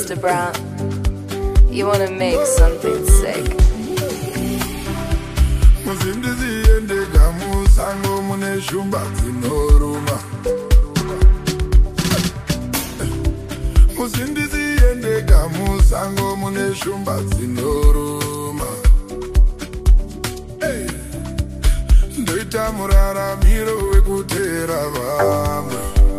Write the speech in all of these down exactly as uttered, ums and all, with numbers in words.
Mister Brown. You wanna make something sick. Muzindiziende gamusango mune shumba dzinoruma. Muzindiziende gamusango mune shumba dzinoruma. Ndoita muraramiro wekutera vamwe.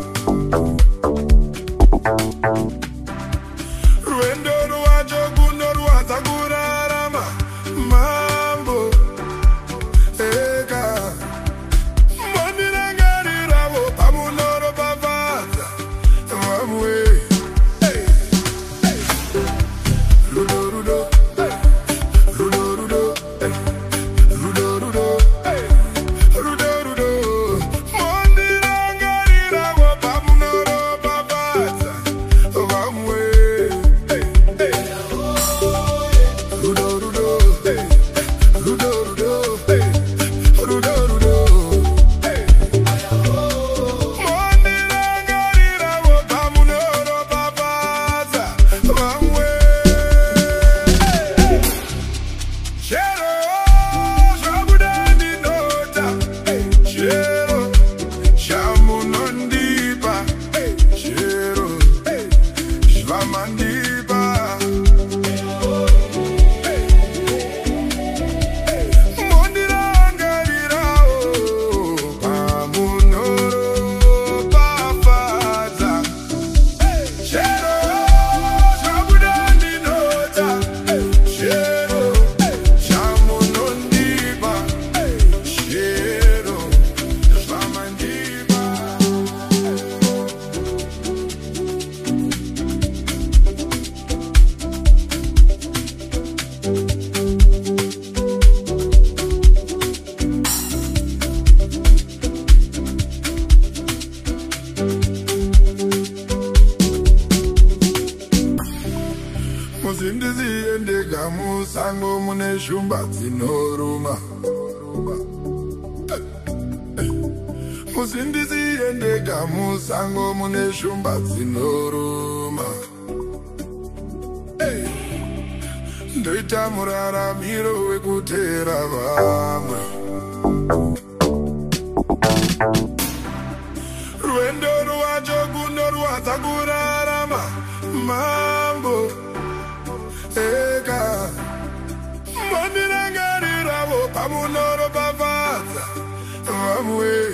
Rwendo rwacho kunorwadza kurarama mambo ega monirangariravo pamunoropafadza vamwe rudo rudo rudo rudo rudo rudo rudo rudo monirangariravo pamunoropafadza vamwe rudo rudo rudo rudo rudo rudo monirangariravo pamunoropafadza vamwe chero zvabuda ndinota chero chamunondipa chero zvamandipa mondirangarirawo pamunoropafadza chero zvabuda ndinota chero chamunondipa chero zvamandipa. Muzindiziende gamusango mune shumba dzinoruma. Muzindiziende gamusango mune shumba dzinoruma. Ndoita muraramiro wekutera vamwe. Rwendo rwacho kunorwadza kurarama mambo ega monirangariravo pamunoropafadza vamwe